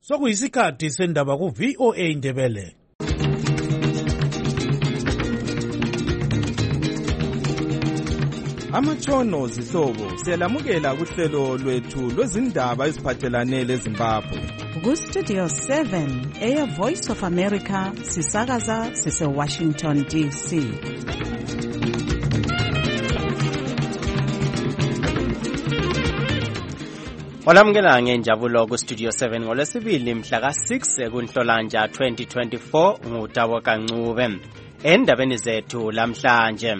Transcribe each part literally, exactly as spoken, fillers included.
Sokuyisikhathi sendaba ku V O A Indebele. Amatshono zihlobo siyalamukela kuhlelo lwethu lwezindaba eziphathelane leZimbabwe. Ku Studio seven eya Voice of America sisakaza sise Washington D C. Olamukela ngenjabulo ku Studio seven ngolwesibili mhla ka six kuNhlolanja twenty twenty-four nguTabo Kancube. Endabeni zethu lamhlanje.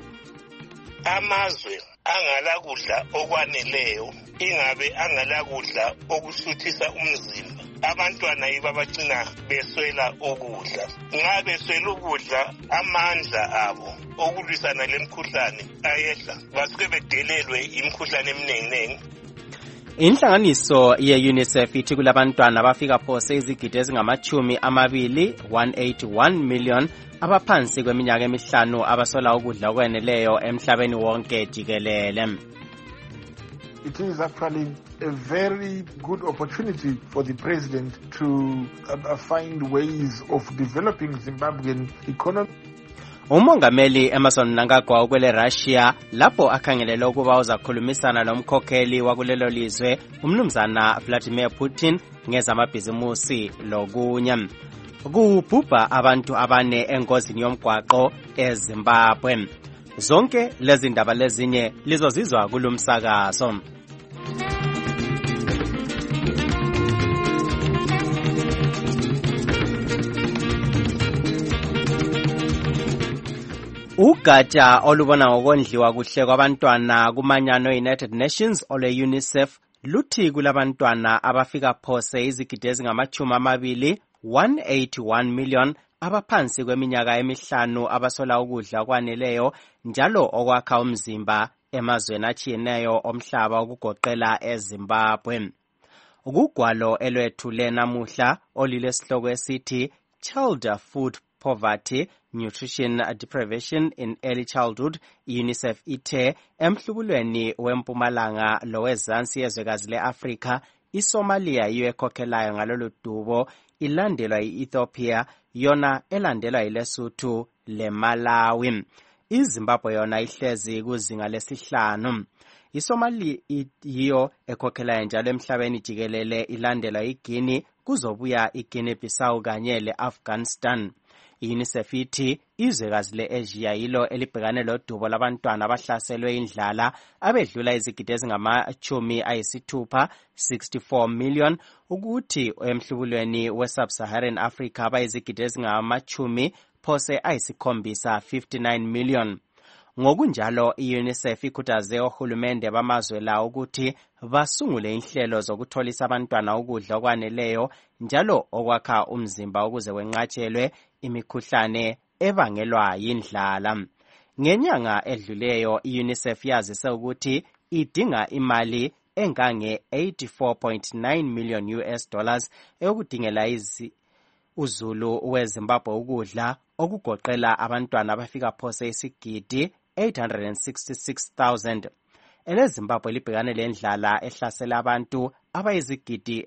Amazwe angala kudla okwaneleyo ingabe angala kudla okusuthisa umzimba, abantwana yibo abagcina beswela ukudla. Nxa beswela ukudla, amandla abo okulwisana lemkhuhlane ayehla, basuke bedelelwe imikhuhlane eminenginengi. Inhlanganiso ye-UNICEF ithi kulabantwana abafika phose izigidi ezingamachumi amabili one hundred eighty-one million abaphansi kweminyaka emihlanu abasola ukudla okweneleyo emhlabeni wonke jikelele. It is actually a very good opportunity for the president to uh, find ways of developing Zimbabwean economy. Umongameli Emmerson Mnangagwa ukwele Russia lapho akhangelele ukuba uzakhulumisana nomkhokheli wakulelo lizwe umnumzana Vladimir Putin ngezamabhizimusi lokunye. Kubhubha abantu abane engozini yomgwaqo eZimbabwe. Zonke lezi ndaba lezinye lizozizwa kulumsakazo. Ugatsha olubona ngokondliwa kuhle kwabantwana kumanyano United Nations ole UNICEF luthi kulabantwana abafika phose izigidi ezingamachumi amabili one hundred eighty-one million abaphansi kweminyaka emihlanu abasola ukudla kwaneleyo njalo okwakha umzimba emazweni atshiyeneyo omhlaba okugoqela eZimbabwe. Ukugwalo elwethule namuhla olilesihloko esithi Child Food Poverty, Nutrition Deprivation in Early Childhood, UNICEF ithe emhlubulweni wempumalanga lowezansi yezwekazi le-Afrika, iSomalia yiyo ekhokhelayo ngalolu dubo, ilandelwa i-Ethiopia, yona elandelwa yiLesotho leMalawi. iZimbabwe yona ihlezi kuzinga lesihlanu. iSomalia yiyo ekhokhelayo njalo emhlabeni jikelele, ilandelwa iGuinea, kuzobuya iGuinea Bissau kanye le-Afghanistan. I-UNICEF ithi izwekazi le-Asia yilo elibhekane lodubo labantwana abahlaselwe indlala abedlula izigidi ezingamachumi ayisithupha sixty-four million, ukuthi emhlubulweni we-Sub-Saharan Africa abayizigidi ezingamachumi phose ayisikhombisa fifty-nine million. Ngokunjalo i-UNICEF ikhuthaze ohulumende bamazwe la ukuthi basungule inhlelo zokutholisa abantwana ukudla okwaneleyo njalo okwakha umzimba ukuze wenqatshelwe imikhuhlane ebangelwa yindlala. Ngenyanga edluleyo i-UNICEF yazise ukuthi idinga imali engange eighty-four point nine million U S dollars eyokudingela izi uzulu weZimbabwe ukudla okugoqela abantwana abafika phose isigidi eight hundred sixty-six thousand. EleZimbabwe libhekane lendlala ehlasela abantu abayizigidi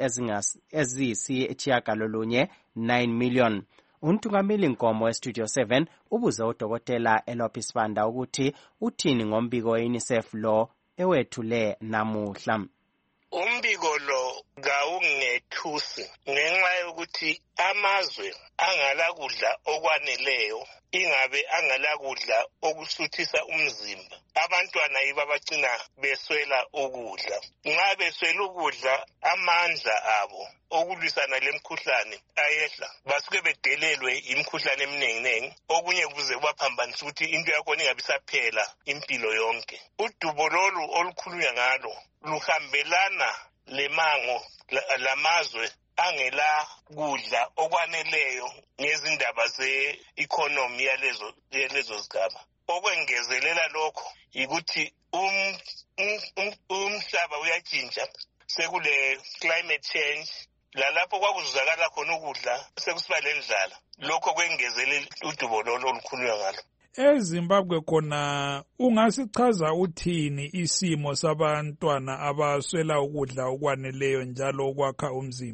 eziyisitshiyagalolunye nine million. Untungameli Nkomo weStudio seven ubuze uDokotela Elopis Banda ukuthi uthini ngombiko we-UNICEF lo ewethule namuhla. Umbiko lo kawungethusi ngenxa yokuthi amazwe angala kudla okwaneleyo ingabe angala kudla okusuthisa umzimba, abantwana yibo abagcina beswela ukudla. Nxa beswela ukudla, amandla abo okulwisana lemkhuhlane ayehla, basuke bedelelwe imikhuhlane eminenginengi, okunye kuze kubaphambanisa ukuthi into yakhona ingabisaphela impilo yonke. Udubo lolu olukhulunywa ngalo luhambelana lemango lamazwe angela kudla okwaneleyo ngezindaba ze-economy yalezo yalezo zigaba. Okwengezelela lokho yikuthi um umhlaba uyatshintsha, sekule climate change, lalapho kwakuzuzakala khona ukudla sekusiba lendlala. Lokho kwengezelela udubo lolo olukhulunywa ngalo. EZimbabwe khona ungasichaza uthini isimo sabantwana abaswela ukudla okwaneleyo njalo okwakha umzimba?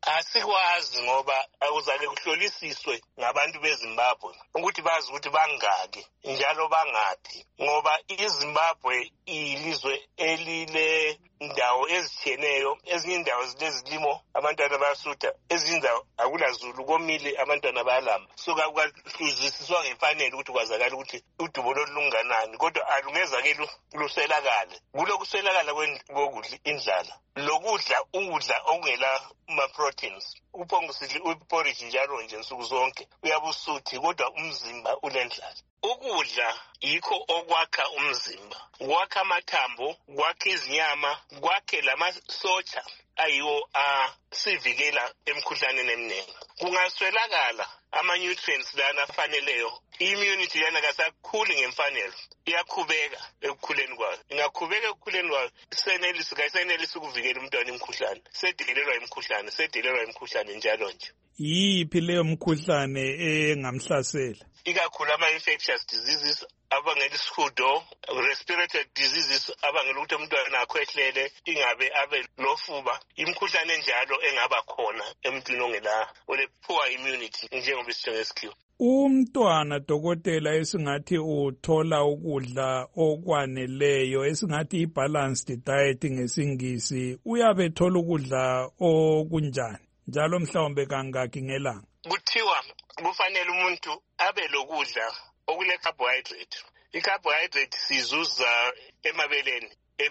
asikwazi ngoba akuzake kuhlolisiswe ngabantu beZimbabwe ukuthi bazi ukuthi bangaki njalo bangaphi, ngoba iZimbabwe ilizwe elile indawo ezitshiyeneyo. Ezinye indawo zilezilimo abantwana bayasutha, ezinye indawo akulazulu komile abantwana bayalamba. So kakuhluzisiswa ngemfanele ukuthi kwazakala ukuthi udubo lolunganani, kodwa alungezake luswelakale. Kulokuswelakala kokudla indlala, lokudla ukudla okungela ma-proteins. Uphongusidli uporridge njalo nje nsuku zonke uyabusuthi, kodwa umzimba ulendlala. Ukudla yikho okwakha umzimba, kwakha amathambo, kwakha izinyama, kwakhe lamasotsha ayiwo asivikela emkhuhlaneni eminingi. Kungaswelakala ama-nutrients lana afaneleyo, i-immunity lana kasakhuli ngemfanelo, iyakhubeka ekukhuleni kwayo. Ingakhubeka ekukhuleni kwayo, senelisi kayisenelisi ukuvikela umntwana imkhuhlane, sedelelwa imkhuhlane, sedelelwa imkhuhlane njalo nje. Yiphi leyo mkhuhlane engamhlasela? Ikakhulu ama-infectious diseases abangela isihudo, respiratory diseases abangela ukuthi umntwana akhwehlele, ingabe abe lofuba, imkhuhlane enjalo engaba khona emntwini ongela ole poor immunity njengoba isitsho ngesikhiwa. Umntwana dokotela esingathi uthola ukudla okwaneleyo, esingathi i-balanced diet ngesingisi, uyabe ethola ukudla okunjani njalo mhlawumbe kangaki ngelanga? Kuthiwa kufanele umuntu abe lokudla okule carbohydrate. I-carbohydrate sizuza emabeleni,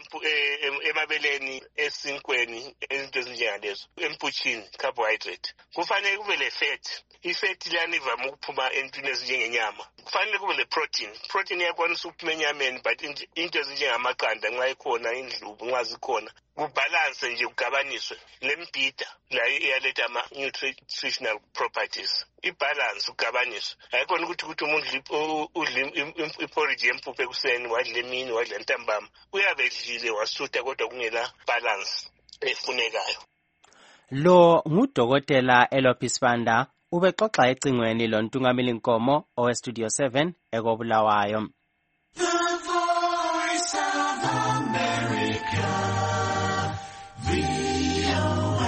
emabeleni, esinkweni, izinto ezinjengalezo, empuchini, carbohydrate. Kufanele kube le fat. I-fat liyani ivame ukuphuma entweni ezinjengenyama. Kufanele kube le protein. Protein iyakwanisa ukuphuma enyameni, but into ezinjengamaqanda nxa ikhona, indlubu nxa zikhona, kubalance nje kugabaniswe lembhida la iyaletha ama-nutritional properties. Ibalance kugabaniswe. Hayikhona ukuthi ukuthi umuntu udla iporridge yempuphu ekuseni, wadla emini, wadla ntambama, uyabe edlile wasutha kodwa kungela balance efunekayo. Lo ngudokotela Elopis Banda ubexoxa ecingweni loNtungamili Nkomo owestudio seven ekobulawayo. The Voice of America, V O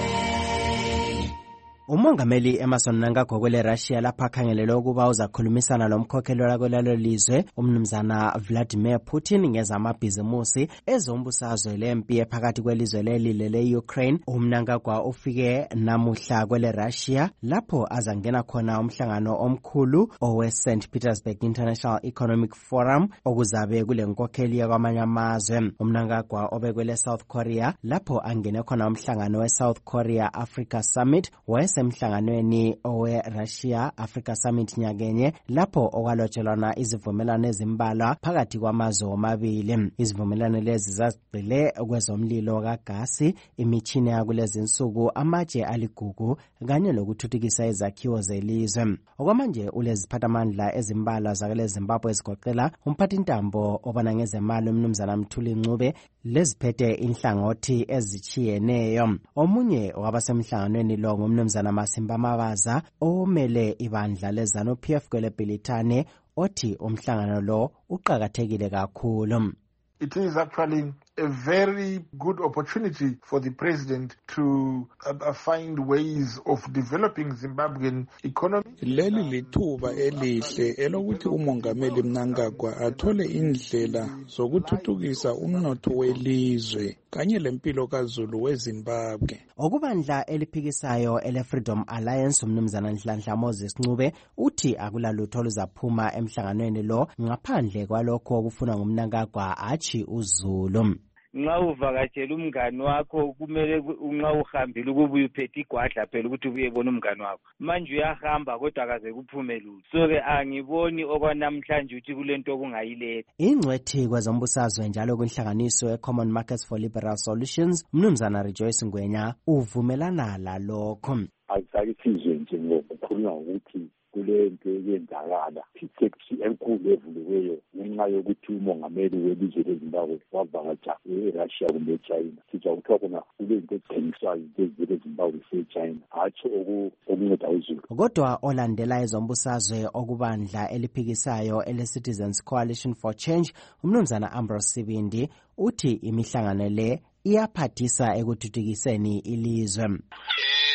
A. Umongameli Emerson Mnangagwa kwele Russia lapha khangelelwe ukuba uzakhulumisana lomkhokheli wakulelo lizwe umnumzana Vladimir Putin ngezamabhizimusi ezombusazwe lempi ephakathi kwelizwe leli le-Ukraine. UMnangagwa ufike namuhla kwele Russia lapho azangena khona umhlangano omkhulu owe Saint Petersburg International Economic Forum okuzabe kule nkokheli yakwamanye amazwe. UMnangagwa obekwele South Korea lapho angene khona umhlangano we South Korea Africa Summit wayesemhlanganweni owe Russia Africa Summit nyakenye lapho okwalotshelwana izivumelwano ezimbalwa phakathi kwamazwe omabili. Izivumelwano lezi zazigxile kwezomlilo kagasi, imitshini yakulezi insuku, amatshe aligugu kanye lokuthuthukisa izakhiwo zelizwe. Okwamanje uleziphathamandla ezimbalwa zakele Zimbabwe ezigoqela umphathintambo obona ngezemali umnumzana Mthuli Ncube leziphethe inhlangothi ezitshiyeneyo. Omunye wabasemhlanganweni lo ngumnumzana Masimba Mabaza omele ibandla lezanu P F kwele Bhilithane othi umhlangano lo uqhakathekile kakhulu. It is actually a very good opportunity for the president to uh, find ways of developing Zimbabwean economy. Leli lithuba elihle elokuthi umongameli Mnangagwa athole indlela zokuthuthukisa umnotho welizwe kanye lempilo kaZulu weZimbabwe. Okubandla eliphikisayo ele Freedom Alliance umnumzana Nhlanhla Moses Ncube uthi akulalutho luzaphuma emhlanganweni lo ngaphandle kwalokho okufuna ngumNangagwa achi uZulu. Nxa uvakatshela umngani wakho kumele nxa uhambile ukubuya uphethe igwadla phela ukuthi uyebona umngani wakho. Manje uyahamba kodwa akaze kuphume lutho. So ke angiboni okwanamhlanje ukuthi kulento okungayiletha. Ingcwethi kwezombusazwe njalo kwinhlanganiso eCommon Markets for Liberal Solutions umnumzana Rejoice Ngwenya uvumelana lalokho. Azisakithizwe nje ngokukhulunywa ukuthi kule nto yenzakala iseksi enkulu evuliweyo ngenxa yokuthi umongameli welizwe leZimbabwe wavakatsha eRussia kumbe eChina. Sizwa kuthiwa khona kule nto ezithengiswayo ezivela eZimbabwe eChina hatshi okunceda uZulu. Kodwa olandela ezombusazwe okubandla eliphikisayo ele-Citizens Coalition for Change umnumzana Ambrose Sibindi uthi imihlangano le iyaphathisa ekuthuthukiseni ilizwe.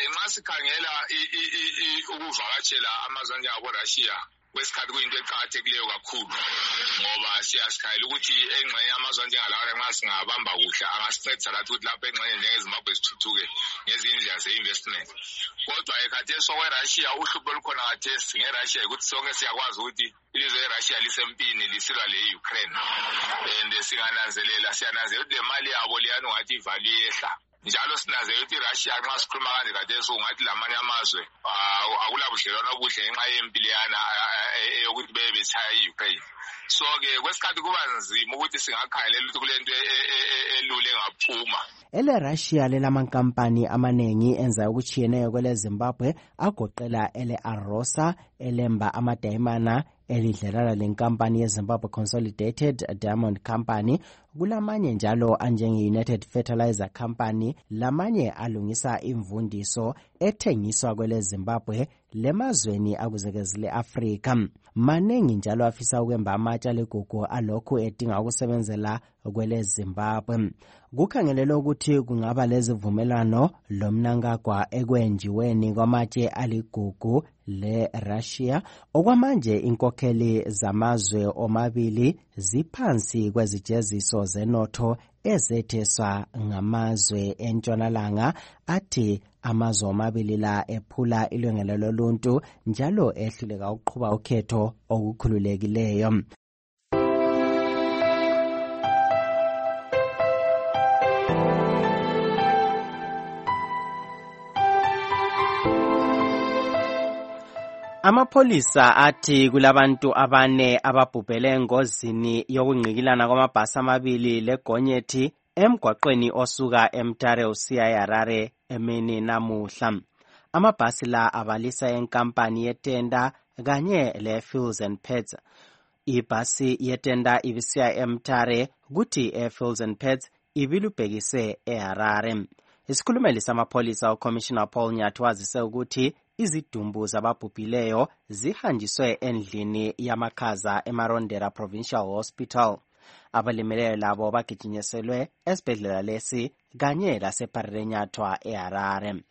nxa sikhangela ukuvakatshela amazwe anjengabo-Russia kwesikhathi kuyinto eqakathekileyo kakhulu ngoba siyasikhayela ukuthi engxenye amazwe anjengalawa nxa singabamba kuhle angasincedisa lathi ukuthi lapho engxenye njengezimbabwe zithuthuke ngezinye indlela ze-investment. Kodwa ekhathesi okwe-Russia uhlupho olukhona khathesi nge-Russia yikuthi sonke siyakwazi ukuthi ilizwe le-Russia lisempini lisilwa le-Ukraine, and singananzelela siyananzelela ukuthi le mali yabo liyani ungathi ivali yehla. Njalo sinanzelela ukuthi iRussia nxa sikhuluma kanje khathesi ungathi lamanye amazwe akulabudlelwano obuhle ngenxa yempiliyana yokuthi bebe betshaya i-Ukraine. So-ke kwesikhathi kuba nzima ukuthi singakhangelela ukuthi kule nto elule engaphuma. ele-Russia lelamankampani amaningi enza okutshiyeneyo kwele-Zimbabwe agoqela ele-Arosa elemba amadayimana elidlelana lenkampani ye-Zimbabwe Consolidated Diamond Company. Kulamanye njalo anjenge-United Fertilizer Company, lamanye alungisa imvundiso ethengiswa kwele-Zimbabwe lemazweni akuzekezile Afrika. Manengi njalo afisa ukwemba amatsha legugu alokhu edinga ukusebenzela kwele-Zimbabwe. Kukhangelelwa ukuthi kungaba lezivumelwano lomnankagwa ekwenjiweni kwamatshe aligugu le-Russia. Okwamanje inkokheli zamazwe omabili ziphansi kwezijeziso zenotho ezetheswa ngamazwe entshonalanga athi amazwe omabili la ephula ilungelo loluntu njalo ehluleka ukuqhuba ukhetho okukhululekileyo. Amapholisa athi kulabantu abane ababhubhele engozini yokungqikilana kwamabhasi amabili legonyethi emgwaqweni osuka eMtare usiya eHarare emini namuhla. Amabhasi la abalisa enkampani yetenda kanye le-Fuels and Pets. Ibhasi yetenda ibisiya eMtare kuthi e-Fuels and Pets ibilubhekise eHarare. Isikhulumeli samapholisa uCommissioner Paul Nyathi wazise ukuthi izidumbu zababhubhileyo zihanjiswe endlini yamakhaza eMarondera Provincial Hospital. Abalimeleyo labo bagijinyeselwe esibhedlela lesi kanye laseParirenyathwa eHarare.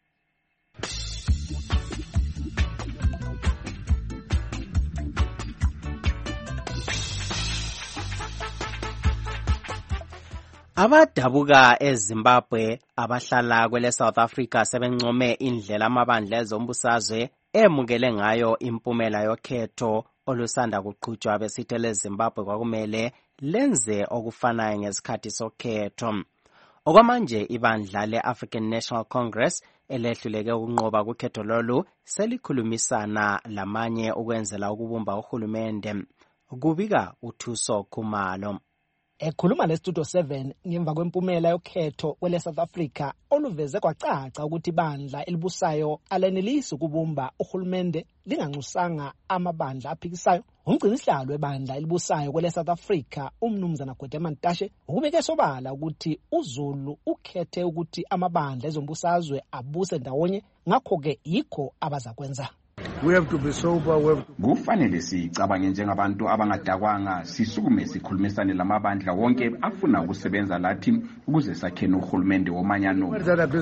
Abadabuka eZimbabwe abahlala kwele South Africa sebencome indlela amabandla ezombusazwe emukele ngayo impumela yokhetho olusanda kuqhutshwa besithele Zimbabwe kwakumele lenze okufanayo ngesikhathi sokhetho. Okwamanje ibandla le-African National Congress elehluleke ukunqoba kukhetho lolu selikhulumisana lamanye ukwenzela ukubumba uhulumende. Kubika uThuso Khumalo. Ekhuluma leStudio seven ngemva kwempumela yokhetho kwele South Africa oluveze kwacaca ukuthi ibandla elibusayo alenelisi ukubumba uhulumende linganxusanga amabandla aphikisayo. Umgcinisihlalo webandla elibusayo kwele South Africa umnumzana Gwede Mantashe ukubeke sobala ukuthi uZulu ukhethe ukuthi amabandla ezombusazwe abuse ndawonye, ngakho ke yikho abazakwenza. We have to be sober. We have to... Kufanele sicabange njengabantu abangadakwanga sisukume sikhulumisane lamabandla wonke afuna ukusebenza lathi ukuze sakhene uhulumende womanyano.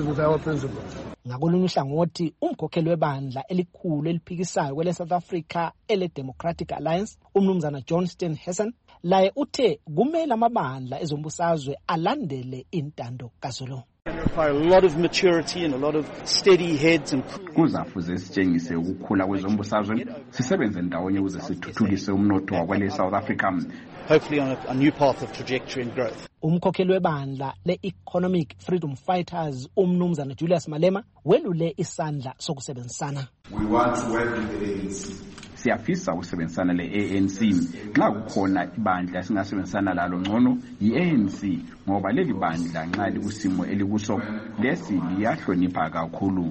Ngakolunye uhlangothi umkhokheli webandla elikhulu eliphikisayo kwele South Africa ele Democratic Alliance umnumzana Johnston Hessen laye uthe kumele amabandla ezombusazwe alandele intando kaZulu. A lot of maturity and a lot of steady heads and kuzafuze sitshengise ukukhula kwezombusazwe sisebenze ndawonye ukuze sithuthukise umnotho wakwele South Africa, hopefully on a, a new path of trajectory and growth. Umkhokheli webandla le-Economic Freedom Fighters umnumzana Julius Malema welule isandla sokusebenzisana. We want to work with the A N C. Siyafisa ukusebenzisana le-A N C. Nxa kukhona ibandla singasebenzisana lalo ngcono yi-A N C ngoba leli bandla nxa likusimo elikuso lesi liyahlonipha kakhulu.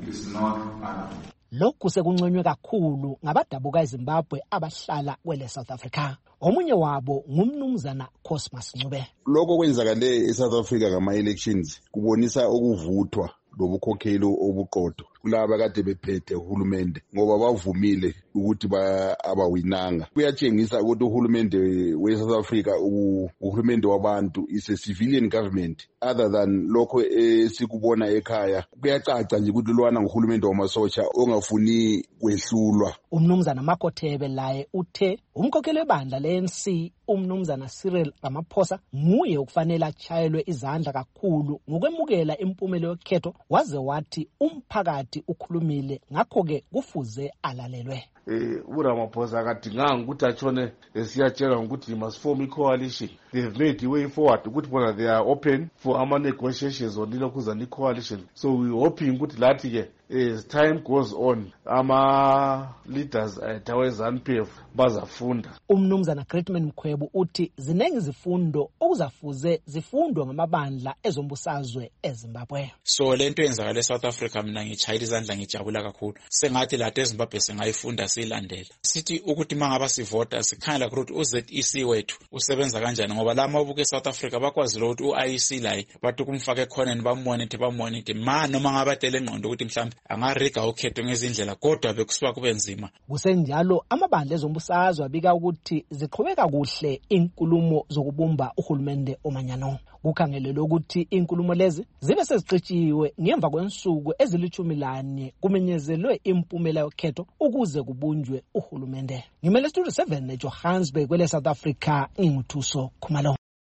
Lokhu sekunconywe kakhulu ngabadabuka eZimbabwe abahlala kwele South Africa. Omunye wabo ngumnumzana Cosmas Ncube. Lokho kwenzakale eSouth Africa ngama-elections kubonisa ukuvuthwa lobukhokheli obuqotho kulaba kade bephethe uhulumende ngoba bavumile ukuthi abawinanga. Kuyatshengisa ukuthi uhulumende we-South Africa uhulumende wabantu is a civilian government other than lokho esikubona ekhaya. Kuyacaca nje ukuthi lwana nguhulumende wamasotsha ongafuni kwehlulwa. Umnumzana Makothebe laye uthe umkhokheli webandla le-A N C umnumzana Cyril Ramaphosa nguye ukufanele achayelwe izandla kakhulu ngokwemukela impumelo yokhetho, waze wathi umphakathi ukhulumile ngakho-ke kufuze alalelwe. Eh uRamaphosa akadinganga ukuthi atshone esiyatshela ukuthi must form i-coalition. They've made the way forward ukuthi bona they are open for ama negotiations on ilokhuzana i-coalition. So we hoping ukuthi lathi ke as time goes on ama leaders at ZANU-P F bazafunda. Umnumzana Gritman Mkhwebu uthi zinengi izifundo okuzafuze zifundwe ngamabandla ezombusazwe eZimbabwe. So lento yenzakala eSouth Africa mina ngichayila izandla ngijabula kakhulu. Sengathi la eZimbabwe singayifunda silandela. Sithi ukuthi mangaba sivota sikhangela ukuthi uZ E C wethu usebenza kanjani ngoba la mabuke eSouth Africa bakwazi ukuthi uI E C la bathi kumfake khona bamonitor bamonitor ma noma ngabatele engqondo ukuthi mhlawumbe angariga ukhetho ngezindlela kodwa bekusuka kube nzima. Kusenjalo amabandla ezombusazwe abika ukuthi ziqhubeka kuhle inkulumo zokubumba uhulumende omanyano. Kukhangelelwe ukuthi inkulumo lezi zibe seziqitshiwe ngemva kwensuku ezilithumi lane kumenyezelwe impumela yokhetho ukuze kubunjwe uhulumende. Ngimele Studio seven eJohannesburg kwele South Africa nginguthuso Khumalo.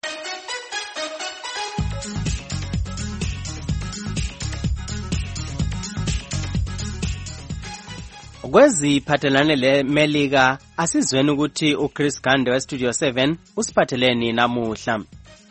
Kweziphathelane le Melika asizweni ukuthi uChris Gande weStudio seven usiphatheleni namuhla.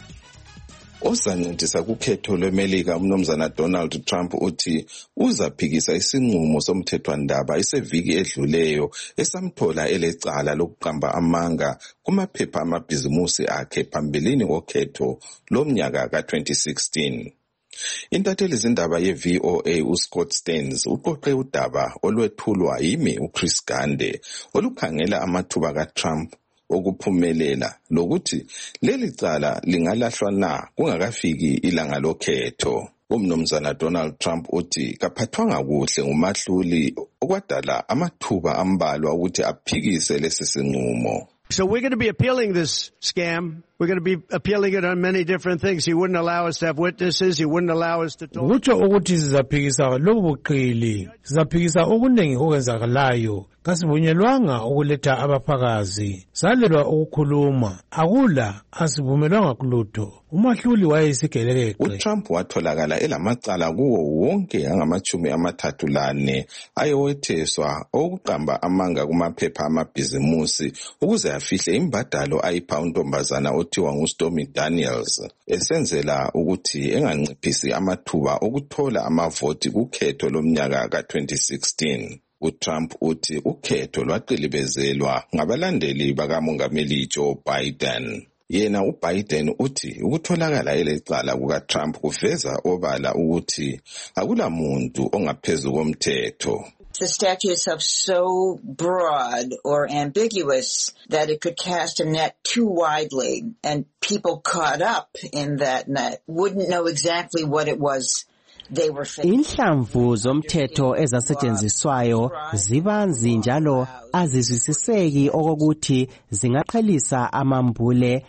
Osancedisa kukhetho lweMelika umnumzana Donald Trump uthi uzaphikisa isinqumo somthethwandaba iseviki edluleyo esamthola elecala lokuqamba amanga kumaphepha amabhizimusi akhe phambilini kokhetho lomnyaka ka twenty sixteen. Intatheli zindaba ye-V O A uScott Stearns uqoqe udaba olwethulwa yimi uChris Gande olukhangela amathuba kaTrump okuphumelela lokuthi leli cala lingalahlwa na kungakafiki ilanga lokhetho. Umnumzana Donald Trump uthi kaphathwanga kuhle ngumahluli okwadala amathuba ambalwa ukuthi aphikise lesi sinqumo. So we're going to be appealing this scam. We're going to be appealing it on many different things. He wouldn't allow us to have witnesses. He wouldn't allow us to talk. Kutsho ukuthi sizaphikisa lobu buqili. Sizaphikisa okuningi okwenzakalayo. Kasivunyelwanga ukuletha abaphakazi. Salelwa ukukhuluma. Akula asivumelwanga kulutho. Umahluli wayesigeleke. uTrump watholakala elamacala kuwo wonke angamachumi amathathu lane ayewetheswa okuqamba amanga kumaphepha amabhizimusi ukuze afihle imbadalo ayipha untombazana othiwa nguStormy Daniels esenzela ukuthi enganciphisi amathuba okuthola amavoti kukhetho lomnyaka ka twenty sixteen. uTrump uthi ukhetho lwaqilibezelwa ngabalandeli bakamongameli Joe Biden. Yena uBiden uthi ukutholakala elecala kukaTrump kuveza obala ukuthi akula muntu ongaphezulu komthetho. The statutes are so broad or ambiguous that it could cast a net too widely, and people caught up in that net wouldn't know exactly what it was they were facing. Inhlamvu zomthetho ezasetshenziswayo zibanzi njalo azizwisiseki okokuthi zingaqhelisa amambule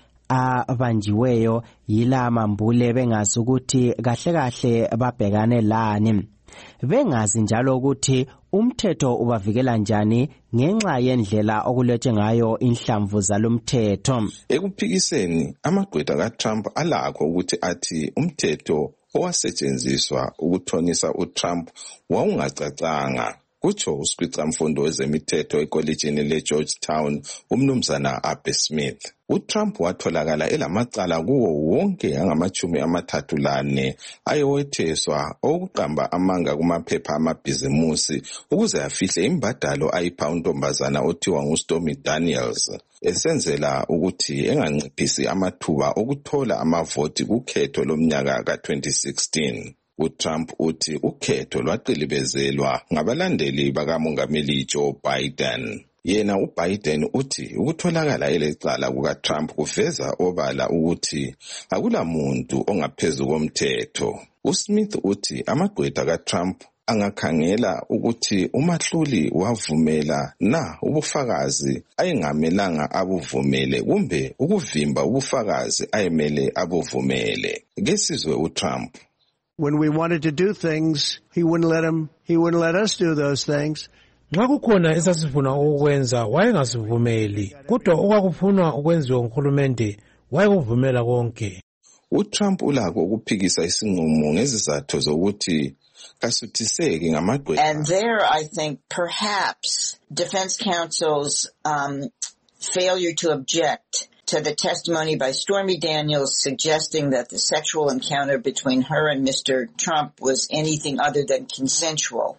abanjiweyo yila mambule bengazi ukuthi kahle kahle babhekane lani. Bengazi njalo ukuthi umthetho ubavikela njani ngenxa yendlela okulethwe ngayo inhlamvu zalomthetho. Ekuphikiseni amagqwetha kaTrump alakho ukuthi athi umthetho owasetshenziswa ukuthonisa uTrump wawungacacanga. Kutsho uSikhwicamfundo wezemithetho ekolejini leGeorgetown umnumzana Abby Smith. uTrump watholakala elamacala kuwo wonke angamachumi amathathu lane ayewetheswa okuqamba amanga kumaphepha amabhizimusi ukuze afihle imbadalo ayipha untombazana othiwa nguStormy Daniels esenzela ukuthi enganciphisi amathuba okuthola amavoti kukhetho lomnyaka ka twenty sixteen. uTrump uthi ukhetho lwaqilibezelwa ngabalandeli bakamongameli Joe Biden. Yena uBiden uthi ukutholakala elecala kukaTrump kuveza obala ukuthi akula muntu ongaphezulu komthetho. uSmith uthi amagqwetha kaTrump angakhangela ukuthi umahluli wavumela na ubufakazi ayengamelanga abuvumele kumbe ukuvimba ubufakazi ayemele abuvumele. Kesizwe uTrump. When we wanted to do things, he wouldn't let him, he wouldn't let us do those things. Nxa kukhona esasifuna ukwenza wayengasivumeli, kodwa okwakufunwa ukwenziwa nguhulumende wayekuvumela konke. uTrump ulakho ukuphikisa isinqumo ngezizathu zokuthi kasuthiseki ngamagqwetha. And there I think perhaps defense counsel's um, failure to object to the testimony by Stormy Daniels suggesting that the sexual encounter between her and Mister Trump was anything other than consensual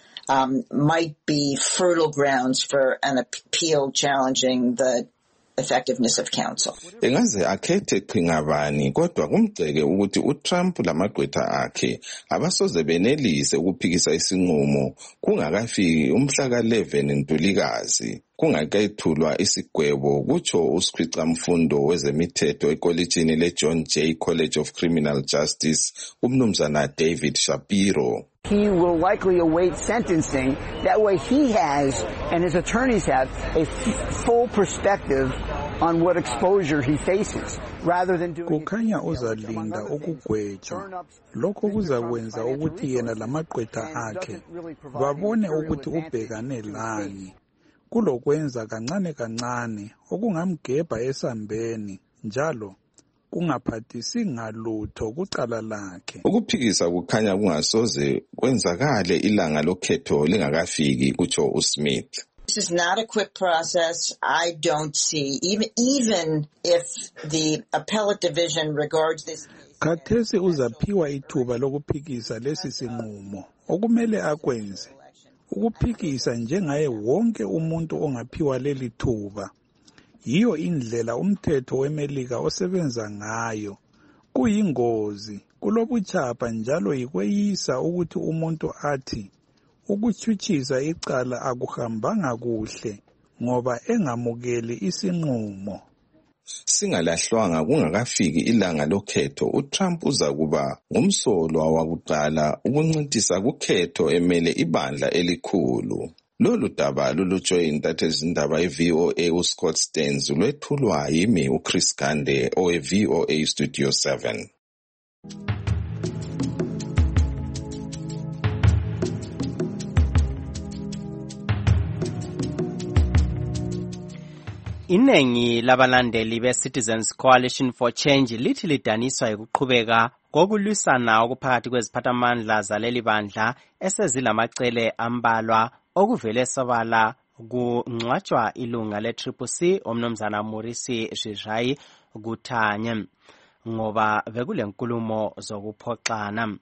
um, might be fertile grounds for an appeal challenging the effectiveness of counsel. Engaze akhethe qhingabani kodwa kumgceke ukuthi uTrump lamagqwetha akhe abasoze benelise ukuphikisa isinqumo kungakafiki umhla ka eleven Ntulikazi kungakayithulwa isigwebo kutsho usikhwicamfundo wezemithetho ekolejini leJohn Jay College of Criminal Justice umnumzana David Shapiro. He will likely await sentencing. That way he has, and his attorneys have, a f- full perspective on what exposure he faces, rather than doing... Kukhanya uzalinda ukugwetshwa. Lokho kuzakwenza ukuthi yena lamagqwetha akhe babone ukuthi ubhekane lani. Kulokwenza kancane kancane okungamgebha esambeni njalo kungaphathisi ngalutho kucala lakhe. Ukuphikisa kukhanya kungasoze kwenzakale ilanga lokhetho lingakafiki kutsho uSmith. This is not a quick process. I don't see, even even if the appellate division regards this. Khathesi uzaphiwa ithuba lokuphikisa lesi sinqumo. Okumele akwenze ukuphikisa njengaye wonke umuntu ongaphiwa leli thuba. Yiyo indlela umthetho weMelika osebenza ngayo. Kuyingozi, kulobuchapha njalo yikweyisa ukuthi umuntu athi ukuchuchisa icala akuhambanga kuhle ngoba engamukeli isinqumo. Singalahlwanga kungakafiki ilanga lokhetho uTrump uzakuba ngumsolwa wakuqala ukuncintisa kukhetho emele ibandla elikhulu. Lolu daba lulutshwe intatheli indaba ye-V O A uScott Stearns lwethulwa yimi uChris Gande owe-V O A Studio seven. Inengi labalandeli be-Citizens Coalition for Change lithi lidaniswa ukuqhubeka kokulwisana okuphakathi kweziphathamandla zaleli bandla esezilamacele ambalwa okuvele sobala kungcwatshwa ilunga le-Triple C omnumzana Morisi Shishai kuthanye ngoba bekule nkulumo zokuphoxana.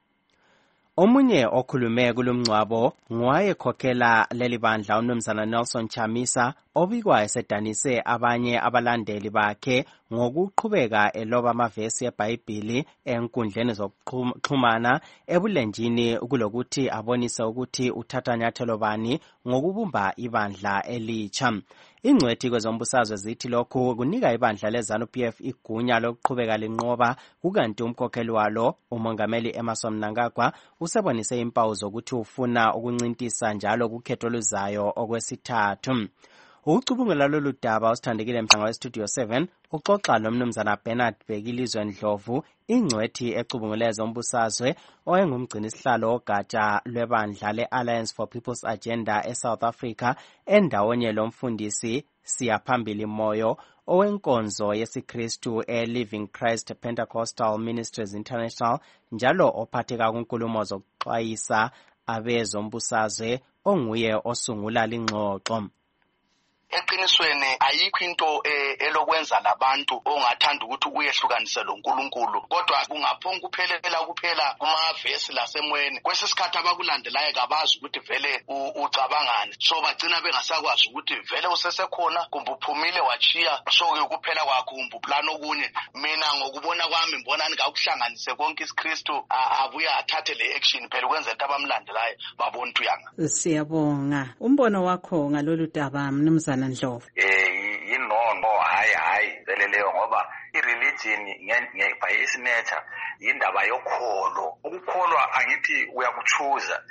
Omunye okhulume kulomngcwabo ngowayekhokhela leli bandla umnumzana Nelson Chamisa obikwa esedanise abanye abalandeli bakhe ngokuqhubeka eloba amavesi eBhayibheli enkundleni zokuxhumana ebulenjini kulokuthi abonise ukuthi uthatha nyathelo bani ngokubumba ibandla elitsha. Ingcwethi kwezombusazwe zithi lokhu kunika ibandla leZANU-P F igunya lokuqhubeka linqoba kukanti umkhokheli walo umongameli Emmerson Mnangagwa usebonise impawu zokuthi ufuna ukuncintisa njalo kukhetho luzayo okwesithathu. Ukucubungula lolu daba usithandekile mhlanga weStudio seven uxoxa nomnumzana Bernard Bekilizwe Ndlovu ingcwethi ecubungule ezombusazwe owayengumgcini sihlalo ogatsha lwebandla le-Alliance for People's Agenda eSouth Africa endawonye lomfundisi Siyaphambili Moyo owenkonzo yesiKristu e-Living Christ Pentecostal Ministries International njalo ophatheka kunkulumo zokuxwayisa abezombusazwe onguye osungula lingxoxo. Eqinisweni ayikho into elokwenza labantu ongathanda ukuthi uyehlukanise lo nkulunkulu kodwa kungaphonga kuphelela kuphela kumavesi lasemoyeni kwesisikhathi abakulandelayo kabazi ukuthi vele ucabangani so bagcina bengasakwazi ukuthi vele usesekhona kumbe uphumile wachiya so ke kuphela kwakho kumbe plan okunye mina ngokubona kwami mbona nikakuhlanganise konke isikristu abuya athathe le action phela ukwenza into abamlandelayo babona ukuthi uyanga. Siyabonga umbono wakho ngalolu daba mnumzana Ndlovu. Eh yinono hayi hayi zeleleyo ngoba ireligion by its nature indaba yokholo ukukholwa angithi uyakuchuza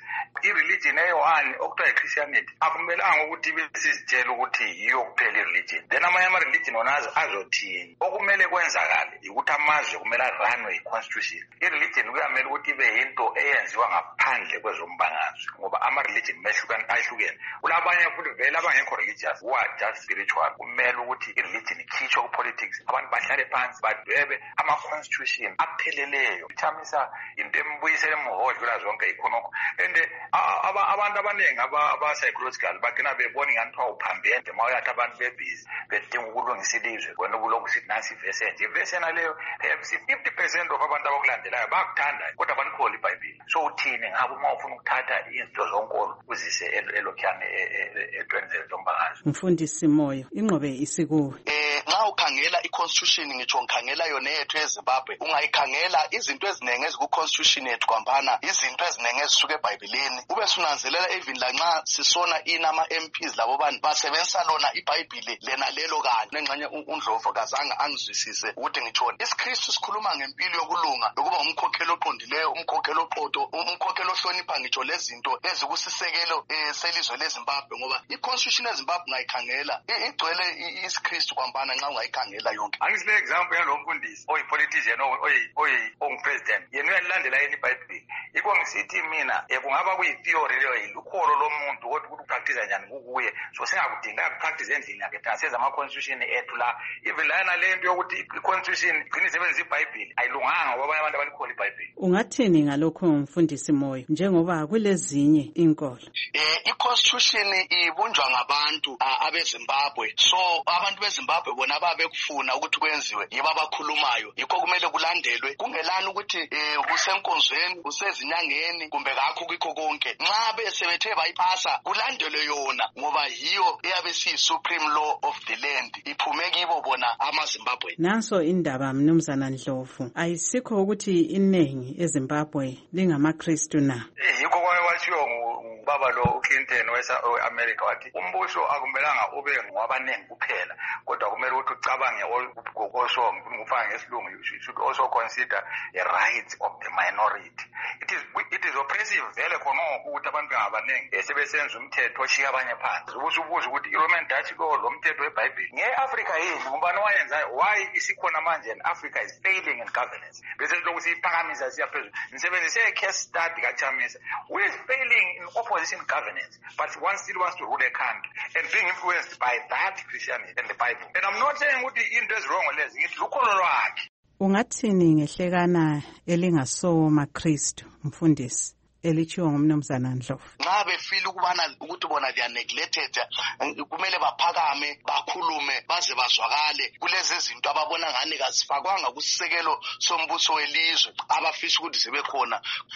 i-religion eyo-one okuthiwa i-Christianity akumelanga ukuthi besizitshela ukuthi yiyo kuphela i-religion. Then amanye ama-religion wona azothini. Okumele kwenzakale ukuthi amazwe kumele aranwe yi-constitution. I-religion kuyamele ukuthi ibe yinto eyenziwa ngaphandle kwezombangazwe ngoba ama-religion mehlukane ahlukene. Kulabanye futhi vele abangekho religious who are just spiritual. Kumele ukuthi i-religion ikhitshwe ku-politics. Abantu bahlale phansi badwebe ama-constitution apheleleyo. Ithamisa into embuyisela emuhodlula zonke ikhonokho. And abantu abaningi aba-psychological bagcina bebona ingani kuthiwa uphambene uma uyathi abantu bebhizi bedinga ukulungisa ilizwe wena ubulokhu sithi nasi ivesi enje. Ivesi yena leyo fifty percent of abantu abakulandelayo bayakuthanda kodwa banikhola iBhayibheli. So uthini ngabe uma ufuna ukuthatha izinto zonkolo uzise elokhiyane etweni zombangazwe? Mfundisi Moyo, inqobe isikuwe. Eh nxa ukhangela i-constitution ngitsho ngikhangela yona yethu eZimbabwe ungayikhangela izinto eziningi eziku-constitution yethu kwambana izinto eziningi ezisuka eBhayibhelini ube sunanzelela even lanxa sisona inama M Ps labo bantu basebenzisa lona iBhayibheli lena lelo kanye nengxenye uNdlovu kazange angizwisise ukuthi ngithoni. IsiKristu sikhuluma ngempilo yokulunga yokuba umkhokhelo oqondileyo umkhokhelo oqotho umkhokhelo ohlonipha ngitsho lezinto ezikusisekelo selizwe leZimbabwe ngoba i-constitution eZimbabwe ungayikhangela igcwele isiKristu kwambana nxa ungayikhangela yonke. Angisile example yalo mfundisi oyi-politician oyi-president yena uyalandela yini iBhayibheli. Iko ngisithi mina kungaba kuyi-theory leyo yilukholo lomuntu ukuthi ukupractice njani kukuye so singakudinga ukupractice endlini yakhe thina senza ama-constitution ethu la even lana le nto yokuthi i-constitution igcine isebenzisa iBhayibheli ayilunganga ngoba abanye abantu abalikhola iBhayibheli. Ungathini ngalokho Mfundisi Moyo njengoba kulezinye inkolo? Eh i-constitution ibunjwa ngabantu abeZimbabwe so abantu beZimbabwe bona babekufuna ukuthi kwenziwe yibo abakhulumayo yikho kumele kulandelwe kungelani ukuthi kusenkonzweni usezinyangeni kumbe kakho kikho konke nxa besebethe bayipasa kulandelwe yona ngoba yiyo eyabe siyi-supreme law of the land iphume kibo bona amaZimbabwe. Naso indaba Mnumzana Ndlovu ayisikho ukuthi iningi eZimbabwe lingamaKristu na? Yikho kwaye washiwo ngubaba lo uClinton wese-America wathi umbuso akumelanga ube ngwabaningi kuphela kodwa kumele ukuthi ucabange also ngifaka ngesilungu you should also consider the rights of the minority. It is it is oppressive vele khona ukuthi abantu bengabaningi sebesenza umthetho oshiya abanye phansi. Ubusubuza ukuthi iRoman Dutch law lo mthetho weBhayibheli nge-Africa yini ngubani wayenzayo why isikhona manje and Africa is failing in governance bese lokhu siyiphakamisa siya phezulu nisebenzise case study kaChamisa who is failing in opposition governance but one still wants to rule a country and being influenced by that Christianity and the Bible. And I'm not saying ukuthi into is wrong lezi ngithi lukholo lwakhe. Ungathini ngehlekana elingasoma Kristu Mfundisi elichiwo ngumnumzana Ndlovu? Nxa befila ukubana ukuthi bona they are neglected kumele baphakame bakhulume baze bazwakale kulezi zinto ababona ngani kazifakwanga kusisekelo sombuso welizwe abafisa ukuthi zibe khona.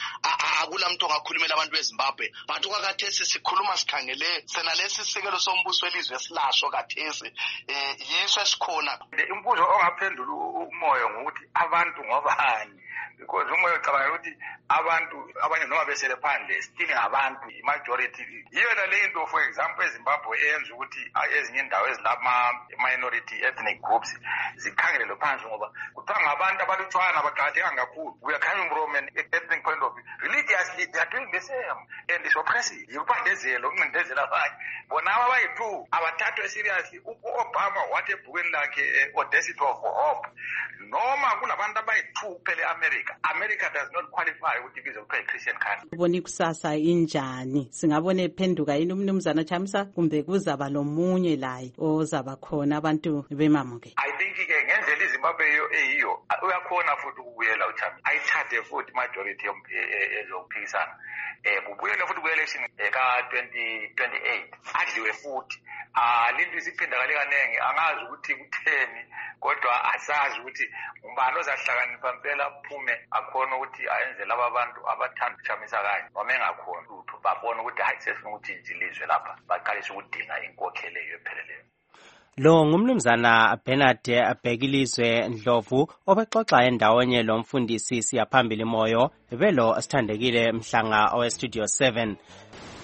Akula muntu ongakhulumela abantu beZimbabwe but kwakathesi sikhuluma sikhangele sena lesi sisekelo sombuso welizwe esilasho kathesi yiso esikhona. Imbuzo ongaphendula umoyo ngokuthi abantu ngobani because umoyo ucabanga ukuthi abantu abanye noma besele phandle still ngabantu majority yiyo le into for example eZimbabwe eyenza ukuthi ezinye indawo ezilama minority ethnic groups zikhangelelwe phansi ngoba kuthiwa ngabantu abalutshwana abaqakatheka kakhulu we are coming from an ethnic point of view. Religiously they are doing the same and it's oppressive. Yikubandezelo ukuncindezela abanye bona abayi-two abathathwe seriously. U-Obama wathi ebhukweni lakhe Audacity of Hope noma kunabantu abayi-two kuphela e-America America does not qualify ukuthi ibizwe kuthiwa i-Christian country. Ubona ikusasa injani? Singabona ephenduka yini umnumzana Chamisa kumbe kuzaba lomunye laye ozaba khona abantu bemamuke? I think ke ngendlela iZimbabwe eyiyo uyakhona futhi ukubuyela uChamisa ayithathe futhi majority ezokuphikisana eh kubuyela futhi ku-election ka twenty twenty-eight adliwe futhi linto isiphinda kale kanenge angazi ukuthi kutheni kodwa asazi ukuthi umbani ozahlakanipha mpela phume akhona ukuthi ayenze laba bantu abathanda ukuchamisa kanye noma engakhona lutho babona ukuthi hayi sesifuna ukuthi injilizwe lapha baqalise ukudinga inkokhelo epheleleyo. Lo ngumnumzana Bernard Bhekilizwe Ndlovu obexoxa endawonye lo mfundisi siyaphambili Moyo belo sithandekile Mhlanga owe Studio seven.